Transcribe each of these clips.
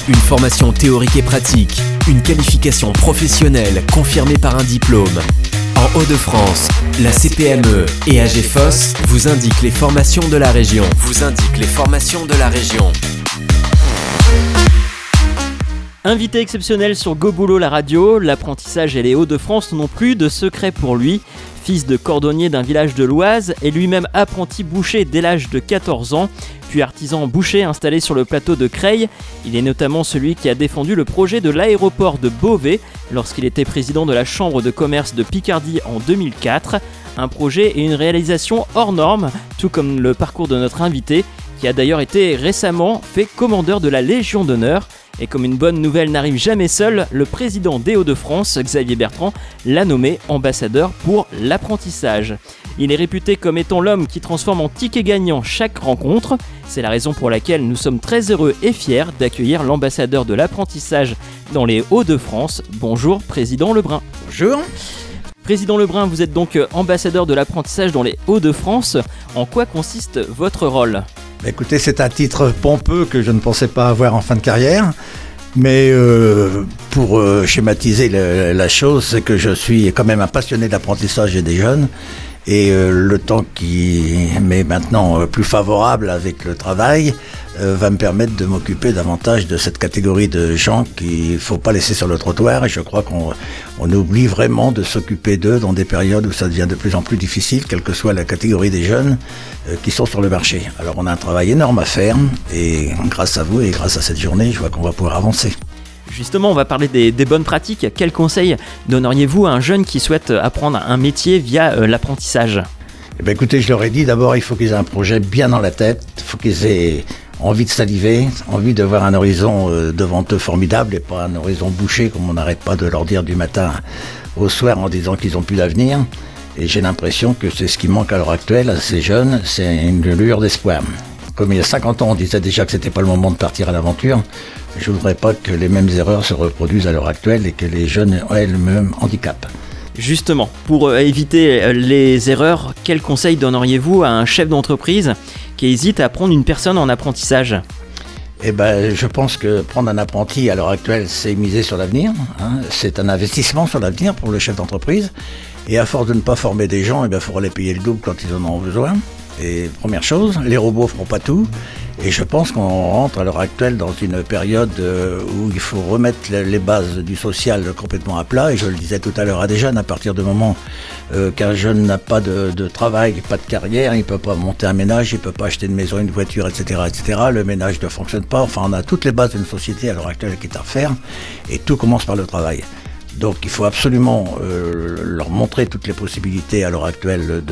Une formation théorique et pratique, une qualification professionnelle confirmée par un diplôme. En Hauts-de-France, la CPME et AGFOS vous indiquent les formations de la région. Invité exceptionnel sur Go Boulot la radio, l'apprentissage et les Hauts-de-France n'ont plus de secret pour lui. Fils de cordonnier d'un village de l'Oise et lui-même apprenti boucher dès l'âge de 14 ans, puis artisan boucher installé sur le plateau de Creil. Il est notamment celui qui a défendu le projet de l'aéroport de Beauvais lorsqu'il était président de la Chambre de commerce de Picardie en 2004. Un projet et une réalisation hors norme, tout comme le parcours de notre invité, qui a d'ailleurs été récemment fait commandeur de la Légion d'honneur. Et comme une bonne nouvelle n'arrive jamais seule, le président des Hauts-de-France, Xavier Bertrand, l'a nommé ambassadeur pour l'apprentissage. Il est réputé comme étant l'homme qui transforme en ticket gagnant chaque rencontre. C'est la raison pour laquelle nous sommes très heureux et fiers d'accueillir l'ambassadeur de l'apprentissage dans les Hauts-de-France. Bonjour, Président Lebrun. Bonjour. Président Lebrun, vous êtes donc ambassadeur de l'apprentissage dans les Hauts-de-France. En quoi consiste votre rôle ? Écoutez, c'est un titre pompeux que je ne pensais pas avoir en fin de carrière, mais pour schématiser la chose, c'est que je suis quand même un passionné d'apprentissage et des jeunes, et le temps qui m'est maintenant plus favorable avec le travail va me permettre de m'occuper davantage de cette catégorie de gens qu'il ne faut pas laisser sur le trottoir, et je crois qu'on oublie vraiment de s'occuper d'eux dans des périodes où ça devient de plus en plus difficile, quelle que soit la catégorie des jeunes qui sont sur le marché. Alors on a un travail énorme à faire, et grâce à vous et grâce à cette journée, je vois qu'on va pouvoir avancer. Justement, on va parler des bonnes pratiques. Quels conseils donneriez-vous à un jeune qui souhaite apprendre un métier via l'apprentissage ? Eh bien, écoutez, je leur ai dit, d'abord, il faut qu'ils aient un projet bien dans la tête, il faut qu'ils aient envie de saliver, envie de voir un horizon devant eux formidable et pas un horizon bouché, comme on n'arrête pas de leur dire du matin au soir en disant qu'ils n'ont plus d'avenir. Et j'ai l'impression que c'est ce qui manque à l'heure actuelle à ces jeunes, c'est une lueur d'espoir. Comme il y a 50 ans, on disait déjà que c'était pas le moment de partir à l'aventure, je ne voudrais pas que les mêmes erreurs se reproduisent à l'heure actuelle et que les jeunes aient le même handicap. Justement, pour éviter les erreurs, quels conseils donneriez-vous à un chef d'entreprise qui hésite à prendre une personne en apprentissage ? Eh ben, je pense que prendre un apprenti à l'heure actuelle, c'est miser sur l'avenir. C'est un investissement sur l'avenir pour le chef d'entreprise. Et à force de ne pas former des gens, il faudra les payer le double quand ils en ont besoin. Et première chose, les robots feront pas tout. Et je pense qu'on rentre à l'heure actuelle dans une période où il faut remettre les bases du social complètement à plat. Et je le disais tout à l'heure à des jeunes, à partir du moment qu'un jeune n'a pas de travail, pas de carrière, il ne peut pas monter un ménage, il ne peut pas acheter une maison, une voiture, etc., etc. Le ménage ne fonctionne pas. Enfin, on a toutes les bases d'une société à l'heure actuelle qui est à refaire. Et tout commence par le travail. Donc il faut absolument leur montrer toutes les possibilités à l'heure actuelle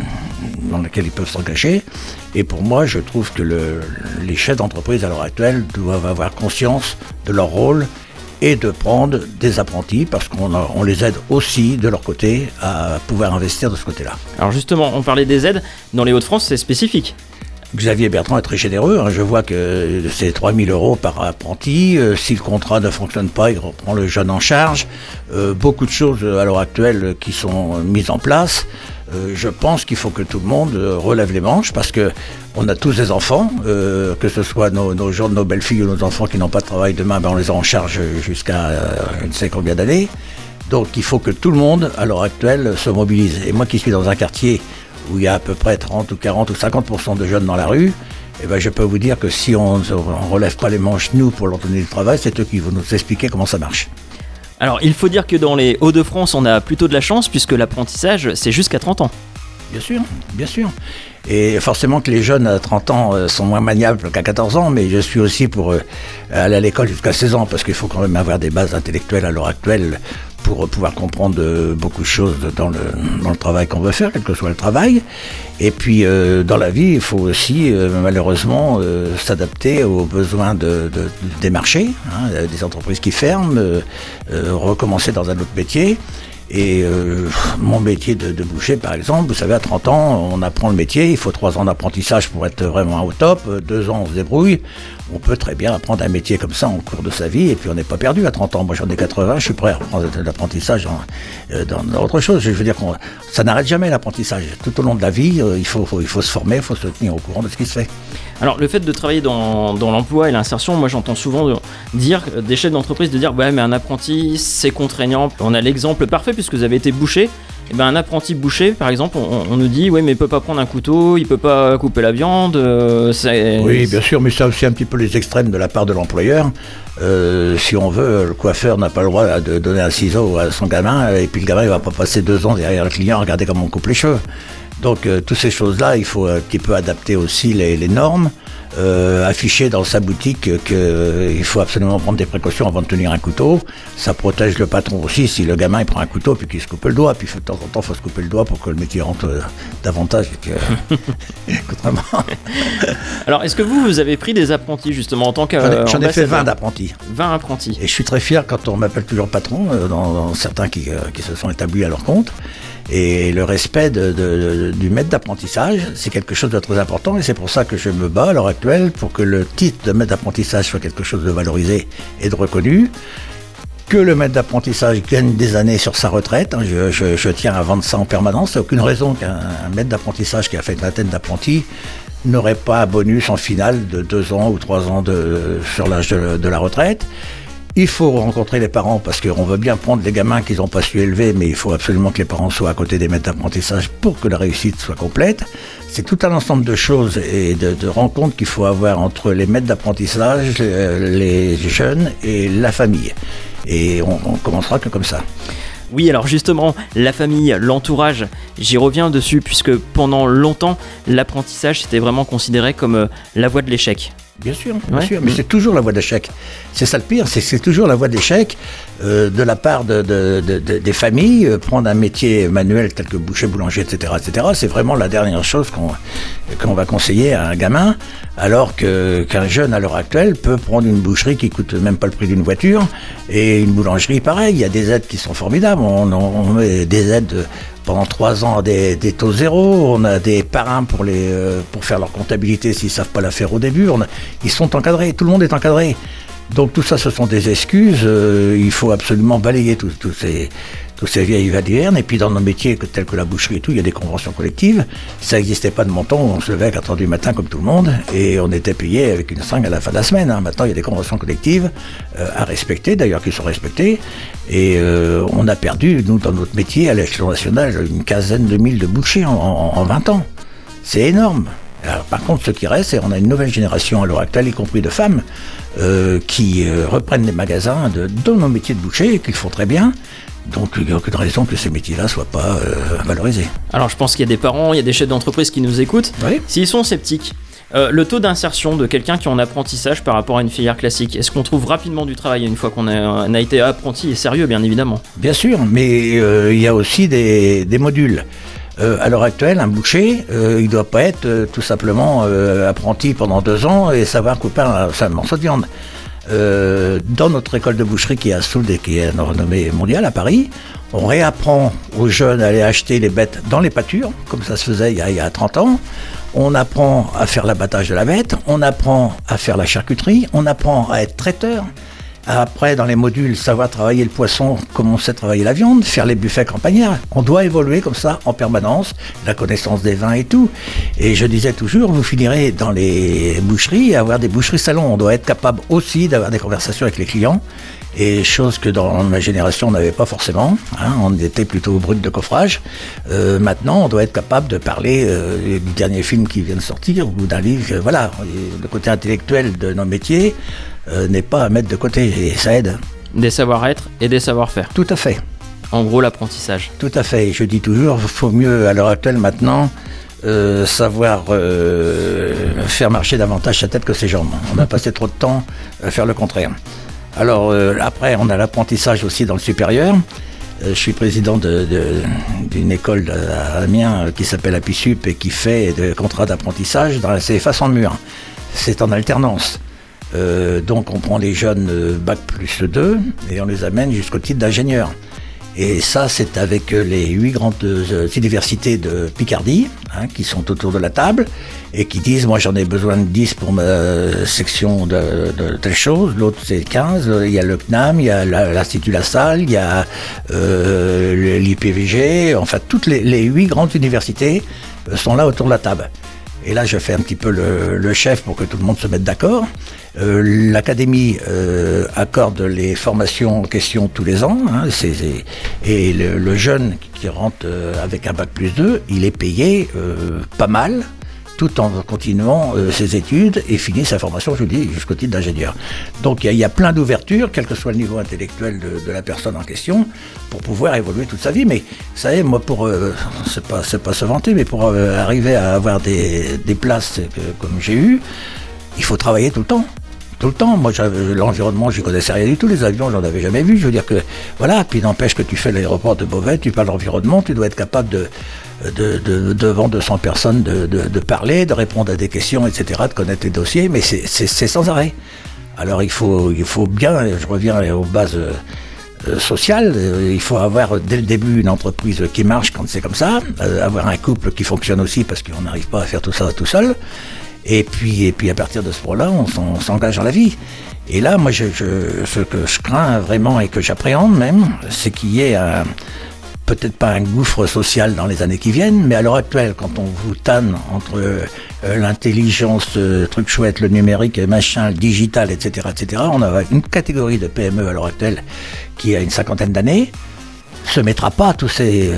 dans lesquelles ils peuvent s'engager. Et pour moi, je trouve que les chefs d'entreprise à l'heure actuelle doivent avoir conscience de leur rôle et de prendre des apprentis parce qu'on les aide aussi de leur côté à pouvoir investir de ce côté-là. Alors justement, on parlait des aides. Dans les Hauts-de-France, c'est spécifique. Xavier Bertrand est très généreux, je vois que c'est 3 000 € par apprenti, si le contrat ne fonctionne pas, il reprend le jeune en charge, beaucoup de choses à l'heure actuelle qui sont mises en place. Je pense qu'il faut que tout le monde relève les manches parce que on a tous des enfants, que ce soit nos jeunes, nos belles-filles ou nos enfants qui n'ont pas de travail demain, on les a en charge jusqu'à je ne sais combien d'années. Donc il faut que tout le monde à l'heure actuelle se mobilise. Et moi qui suis dans un quartier où il y a à peu près 30 ou 40 ou 50% de jeunes dans la rue, eh ben je peux vous dire que si on ne relève pas les manches, nous, pour leur donner du travail, c'est eux qui vont nous expliquer comment ça marche. Alors, il faut dire que dans les Hauts-de-France, on a plutôt de la chance, puisque l'apprentissage, c'est jusqu'à 30 ans. Bien sûr, bien sûr. Et forcément que les jeunes à 30 ans sont moins maniables qu'à 14 ans, mais je suis aussi pour aller à l'école jusqu'à 16 ans, parce qu'il faut quand même avoir des bases intellectuelles à l'heure actuelle pour pouvoir comprendre beaucoup de choses dans le travail qu'on veut faire, quel que soit le travail. Et puis dans la vie, il faut aussi malheureusement s'adapter aux besoins des marchés, des entreprises qui ferment, recommencer dans un autre métier. Et mon métier de boucher, par exemple, vous savez, à 30 ans, on apprend le métier, il faut 3 ans d'apprentissage pour être vraiment au top, 2 ans on se débrouille. On peut très bien apprendre un métier comme ça en cours de sa vie, et puis on n'est pas perdu à 30 ans. Moi j'en ai 80, je suis prêt à reprendre l'apprentissage dans autre chose. Je veux dire que ça n'arrête jamais l'apprentissage. Tout au long de la vie, il faut se former, il faut se tenir au courant de ce qui se fait. Alors le fait de travailler dans l'emploi et l'insertion, moi j'entends souvent dire, des chefs d'entreprise de dire ouais mais un apprenti c'est contraignant. On a l'exemple parfait puisque vous avez été boucher. Et ben un apprenti boucher par exemple, on nous dit ouais mais il peut pas prendre un couteau, il peut pas couper la viande. Oui bien sûr, mais ça aussi un petit peu les extrêmes de la part de l'employeur. Si on veut, le coiffeur n'a pas le droit de donner un ciseau à son gamin et puis le gamin il va pas passer 2 ans derrière le client à regarder comment on coupe les cheveux. Donc toutes ces choses-là, il faut un petit peu adapter aussi les normes, afficher dans sa boutique qu'il faut absolument prendre des précautions avant de tenir un couteau. Ça protège le patron aussi si le gamin il prend un couteau puis qu'il se coupe le doigt. Puis de temps en temps, il faut se couper le doigt pour que le métier rentre davantage. Contrairement. Alors, est-ce que vous avez pris des apprentis justement en tant qu'ambassadeur ? J'en ai fait 20 d'apprentis. 20 apprentis. Et je suis très fier quand on m'appelle toujours patron, dans certains qui se sont établis à leur compte. Et le respect du maître d'apprentissage, c'est quelque chose de très important et c'est pour ça que je me bats à l'heure actuelle pour que le titre de maître d'apprentissage soit quelque chose de valorisé et de reconnu, que le maître d'apprentissage gagne des années sur sa retraite. Je tiens à vendre ça en permanence. Il n'y a aucune raison qu'un maître d'apprentissage qui a fait une vingtaine d'apprentis n'aurait pas un bonus en finale de 2 ans ou 3 ans sur l'âge de la retraite. Il faut rencontrer les parents parce qu'on veut bien prendre les gamins qu'ils n'ont pas su élever, mais il faut absolument que les parents soient à côté des maîtres d'apprentissage pour que la réussite soit complète. C'est tout un ensemble de choses et de rencontres qu'il faut avoir entre les maîtres d'apprentissage, les jeunes et la famille. Et on commencera que comme ça. Oui, alors justement, la famille, l'entourage, j'y reviens dessus puisque pendant longtemps, l'apprentissage c'était vraiment considéré comme la voie de l'échec. Bien sûr, mais c'est toujours la voie d'échec. C'est ça le pire, c'est toujours la voie d'échec de la part des familles. Prendre un métier manuel tel que boucher, boulanger, etc., c'est vraiment la dernière chose qu'on va conseiller à un gamin, alors qu'un jeune à l'heure actuelle peut prendre une boucherie qui coûte même pas le prix d'une voiture et une boulangerie pareil. Il y a des aides qui sont formidables. On met des aides pendant 3 ans des taux zéro, on a des parrains pour faire leur comptabilité s'ils ne savent pas la faire au début, ils sont encadrés, tout le monde est encadré. Donc tout ça ce sont des excuses, il faut absolument balayer tous ces vieilles valivernes. Et puis dans nos métiers tels que la boucherie et tout, il y a des conventions collectives. Ça n'existait pas de mon temps où on se levait à 4h du matin comme tout le monde et on était payé avec une seringue à la fin de la semaine. Maintenant il y a des conventions collectives à respecter, d'ailleurs qui sont respectées. Et on a perdu, nous dans notre métier à l'échelon national, une quinzaine de mille de bouchers en 20 ans. C'est énorme. Alors, par contre, ce qui reste, c'est qu'on a une nouvelle génération à l'heure actuelle, y compris de femmes, qui reprennent les magasins de nos métiers de boucher et qu'ils font très bien. Donc il n'y a aucune raison que ces métiers-là ne soient pas valorisés. Alors je pense qu'il y a des parents, il y a des chefs d'entreprise qui nous écoutent. Oui. S'ils sont sceptiques, le taux d'insertion de quelqu'un qui est en apprentissage par rapport à une filière classique, est-ce qu'on trouve rapidement du travail une fois qu'on a été apprenti et sérieux, bien évidemment ? Bien sûr, mais il y a aussi des modules. À l'heure actuelle, un boucher, il ne doit pas être tout simplement apprenti pendant 2 ans et savoir couper un morceau de viande. Dans notre école de boucherie qui est à Soulde et qui est une renommée mondiale à Paris, on réapprend aux jeunes à aller acheter les bêtes dans les pâtures, comme ça se faisait il y a 30 ans. On apprend à faire l'abattage de la bête, on apprend à faire la charcuterie, on apprend à être traiteur. Après, dans les modules, savoir travailler le poisson comme on sait travailler la viande, faire les buffets campagnards. On doit évoluer comme ça en permanence, la connaissance des vins et tout. Et je disais toujours, vous finirez dans les boucheries à avoir des boucheries salons. On doit être capable aussi d'avoir des conversations avec les clients. Et chose que dans ma génération on n'avait pas forcément, on était plutôt brut de coffrage. Maintenant on doit être capable de parler du dernier film qui vient de sortir ou d'un livre. Voilà, le côté intellectuel de nos métiers n'est pas à mettre de côté et ça aide. Des savoir-être et des savoir-faire. Tout à fait. En gros l'apprentissage. Tout à fait, je dis toujours, il faut mieux à l'heure actuelle maintenant savoir faire marcher davantage sa tête que ses jambes. On a passé trop de temps à faire le contraire. Alors après, on a l'apprentissage aussi dans le supérieur. Je suis président d'une école à Amiens qui s'appelle APISUP et qui fait des contrats d'apprentissage dans la CFA sans mur. C'est en alternance. Donc on prend les jeunes Bac plus 2 et on les amène jusqu'au titre d'ingénieur. Et ça, c'est avec les 8 grandes universités de Picardie qui sont autour de la table et qui disent, moi j'en ai besoin de 10 pour ma section de telle chose, l'autre c'est 15, il y a le CNAM, il y a l'Institut La Salle, il y a l'IPVG, enfin toutes les 8 grandes universités sont là autour de la table. Et là, je fais un petit peu le chef pour que tout le monde se mette d'accord. L'académie accorde les formations en question tous les ans. Et le jeune qui rentre avec un bac plus 2, il est payé pas mal, tout en continuant ses études et finit sa formation, je vous dis, jusqu'au titre d'ingénieur. Donc il y a plein d'ouvertures, quel que soit le niveau intellectuel de la personne en question, pour pouvoir évoluer toute sa vie. Mais vous savez, moi, c'est pas se vanter, mais pour arriver à avoir des places comme j'ai eu, il faut travailler tout le temps. Tout le temps. Moi, l'environnement, je connaissais rien du tout. Les avions, j'en avais jamais vu. Je veux dire que, voilà. Puis n'empêche que tu fais l'aéroport de Beauvais, tu parles d'environnement, tu dois être capable devant 200 personnes de parler, de répondre à des questions, etc., de connaître les dossiers. Mais c'est sans arrêt. Alors, il faut bien, je reviens aux bases sociales, il faut avoir dès le début une entreprise qui marche quand c'est comme ça, avoir un couple qui fonctionne aussi parce qu'on n'arrive pas à faire tout ça tout seul. Et puis à partir de ce moment-là, on s'engage dans la vie. Et là, moi, ce que je crains vraiment et que j'appréhende même, c'est qu'il y ait peut-être pas un gouffre social dans les années qui viennent, mais à l'heure actuelle, quand on vous tanne entre l'intelligence, truc chouette, le numérique, machin, le digital, etc., on a une catégorie de PME à l'heure actuelle qui a une 50aine d'années, se mettra pas à tous ces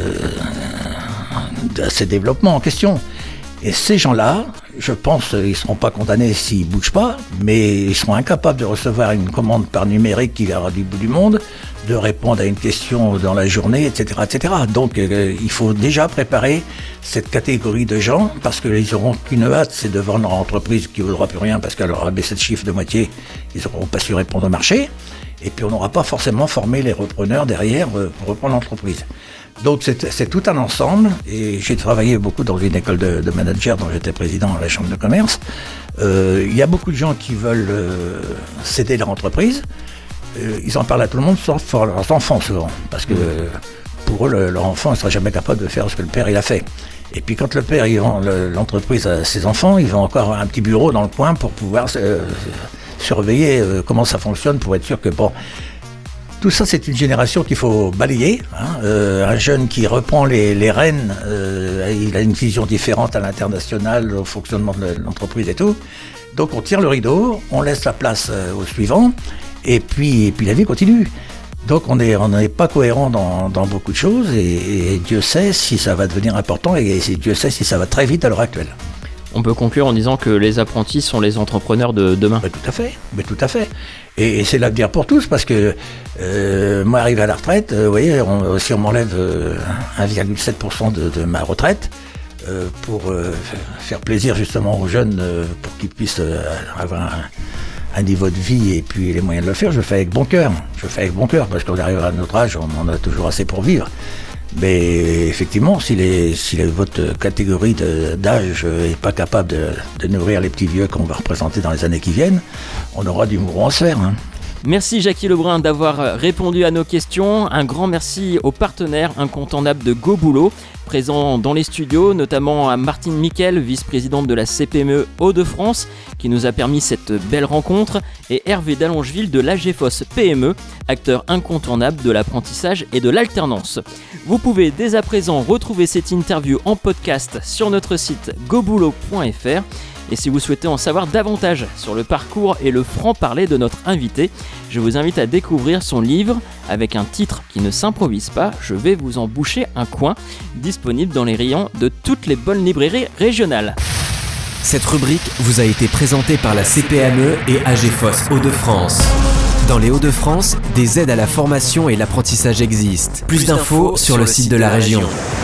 développements en question. Et ces gens-là, je pense qu'ils ne seront pas condamnés s'ils ne bougent pas, mais ils seront incapables de recevoir une commande par numérique qui viendra du bout du monde, de répondre à une question dans la journée, etc. Donc il faut déjà préparer cette catégorie de gens, parce qu'ils n'auront qu'une hâte, c'est de vendre leur entreprise qui ne vaudra plus rien, parce qu'elle aura baissé de chiffre de moitié, ils n'auront pas su répondre au marché, et puis on n'aura pas forcément formé les repreneurs derrière pour reprendre l'entreprise. Donc c'est tout un ensemble, et j'ai travaillé beaucoup dans une école de manager dont j'étais président à la chambre de commerce. Il y a beaucoup de gens qui veulent céder leur entreprise. Ils en parlent à tout le monde, sauf pour leurs enfants souvent, parce que pour eux, leur enfant ne sera jamais capable de faire ce que le père il a fait. Et puis quand le père il vend l'entreprise à ses enfants, ils vont encore avoir un petit bureau dans le coin pour pouvoir surveiller comment ça fonctionne, pour être sûr que bon... Tout ça, c'est une génération qu'il faut balayer. Un jeune qui reprend les rênes, il a une vision différente à l'international, au fonctionnement de l'entreprise et tout. Donc on tire le rideau, on laisse la place au suivant, et puis la vie continue. Donc on n'est pas cohérent dans beaucoup de choses, et Dieu sait si ça va devenir important, et Dieu sait si ça va très vite à l'heure actuelle. On peut conclure en disant que les apprentis sont les entrepreneurs de demain. Mais tout à fait. Et c'est l'avenir pour tous, parce que moi, arrivé à la retraite, vous voyez, si on m'enlève 1,7% de ma retraite, pour faire plaisir justement aux jeunes, pour qu'ils puissent avoir un niveau de vie et puis les moyens de le faire, je fais avec bon cœur. Parce qu'on arrive à notre âge, on en a toujours assez pour vivre. Mais effectivement, si votre catégorie d'âge n'est pas capable de nourrir les petits vieux qu'on va représenter dans les années qui viennent, on aura du mouvement à se faire. Merci Jackie Lebrun d'avoir répondu à nos questions. Un grand merci aux partenaires incontournables de Go Boulot, présents dans les studios, notamment à Martine Miquel, vice-présidente de la CPME Hauts-de-France, qui nous a permis cette belle rencontre, et Hervé Dallongeville de l'AGFOS PME, acteur incontournable de l'apprentissage et de l'alternance. Vous pouvez dès à présent retrouver cette interview en podcast sur notre site goboulot.fr. Et si vous souhaitez en savoir davantage sur le parcours et le franc-parler de notre invité, je vous invite à découvrir son livre avec un titre qui ne s'improvise pas, Je vais vous en boucher un coin, disponible dans les rayons de toutes les bonnes librairies régionales. Cette rubrique vous a été présentée par la CPME et AGFOS Hauts-de-France. Dans les Hauts-de-France, des aides à la formation et l'apprentissage existent. Plus d'infos sur le site de la région.